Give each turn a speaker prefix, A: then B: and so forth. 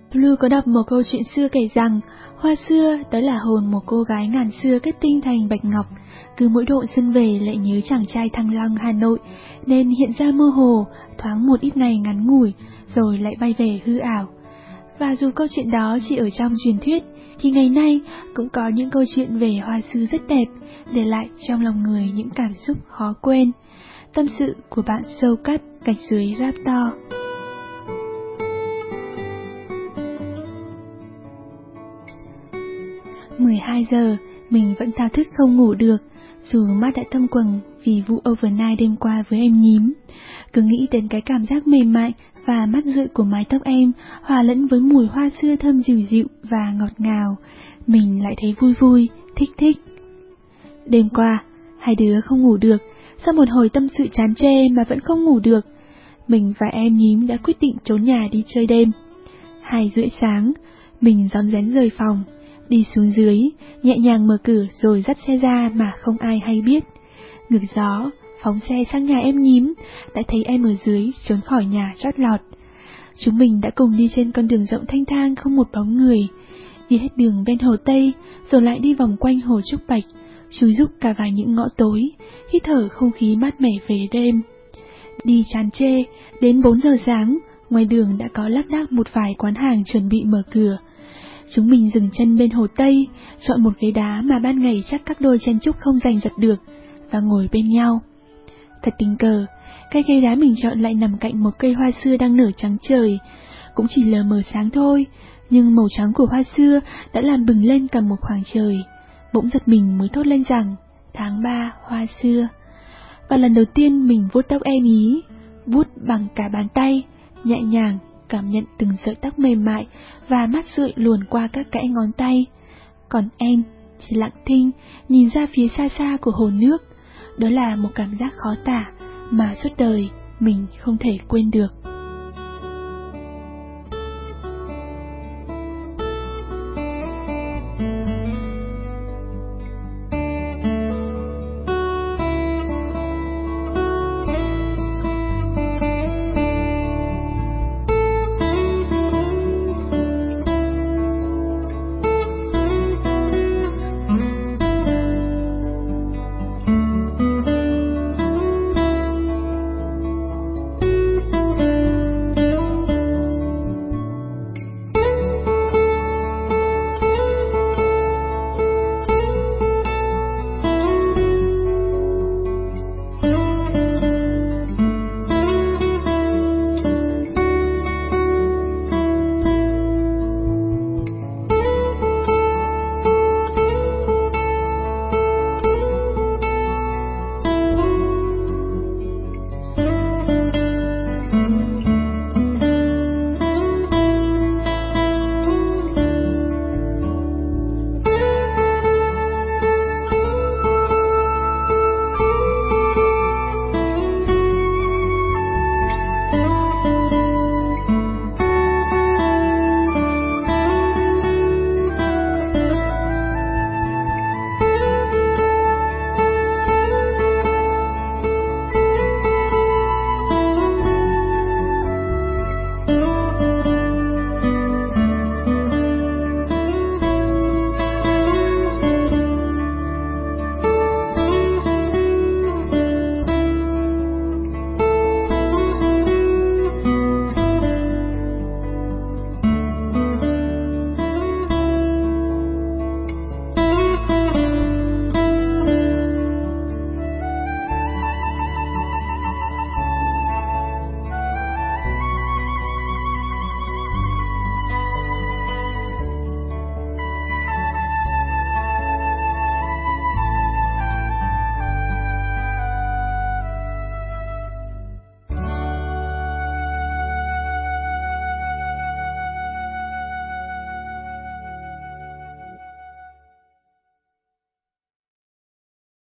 A: Blue có đọc một câu chuyện xưa kể rằng, hoa xưa đó là hồn một cô gái ngàn xưa kết tinh thành bạch ngọc, cứ mỗi độ xuân về lại nhớ chàng trai Thăng Long Hà Nội, nên hiện ra mơ hồ, thoáng một ít ngày ngắn ngủi, rồi lại bay về hư ảo. Và dù câu chuyện đó chỉ ở trong truyền thuyết, thì ngày nay cũng có những câu chuyện về hoa xưa rất đẹp, để lại trong lòng người những cảm xúc khó quên. Tâm sự của bạn Sâu Cắt gạch dưới rap to. "12 giờ, mình vẫn thao thức không ngủ được, dù mắt đã thâm quầng vì vụ overnight đêm qua với em nhím. Cứ nghĩ đến cái cảm giác mềm mại và mát rượi của mái tóc em, hòa lẫn với mùi hoa xưa thơm dịu dịu và ngọt ngào, mình lại thấy vui vui, thích thích. Đêm qua, hai đứa không ngủ được, sau một hồi tâm sự chán chê mà vẫn không ngủ được. Mình và em nhím đã quyết định trốn nhà đi chơi đêm. 2:30 sáng, mình rón rén rời phòng, đi xuống dưới, nhẹ nhàng mở cửa rồi dắt xe ra mà không ai hay biết. Ngược gió, phóng xe sang nhà em nhím, đã thấy em ở dưới trốn khỏi nhà chót lọt. Chúng mình đã cùng đi trên con đường rộng thanh thang không một bóng người, đi hết đường ven hồ Tây, rồi lại đi vòng quanh hồ Trúc Bạch, chúi rúc cả vào những ngõ tối, hít thở không khí mát mẻ về đêm. Đi chán chê, đến 4 giờ sáng, ngoài đường đã có lác đác một vài quán hàng chuẩn bị mở cửa. Chúng mình dừng chân bên hồ Tây, chọn một ghế đá mà ban ngày chắc các đôi chen chúc không giành giật được, và ngồi bên nhau. Thật tình cờ, cái ghế đá mình chọn lại nằm cạnh một cây hoa xưa đang nở trắng trời. Cũng chỉ lờ mờ sáng thôi, nhưng màu trắng của hoa xưa đã làm bừng lên cả một khoảng trời. Bỗng giật mình mới thốt lên rằng, tháng 3 hoa xưa. Và lần đầu tiên mình vuốt tóc em ý, vuốt bằng cả bàn tay, nhẹ nhàng, cảm nhận từng sợi tóc mềm mại và mát rượi luồn qua các kẽ ngón tay. Còn em chỉ lặng thinh, nhìn ra phía xa xa của hồ nước. Đó là một cảm giác khó tả mà suốt đời mình không thể quên được.